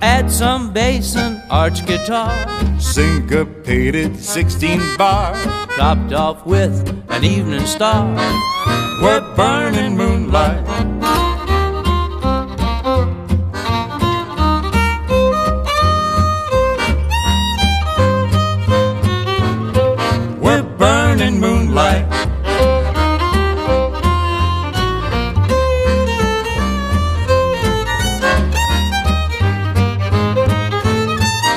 Add some bass and arch guitar, syncopated 16-bar, topped off with an evening star. We're burning moonlight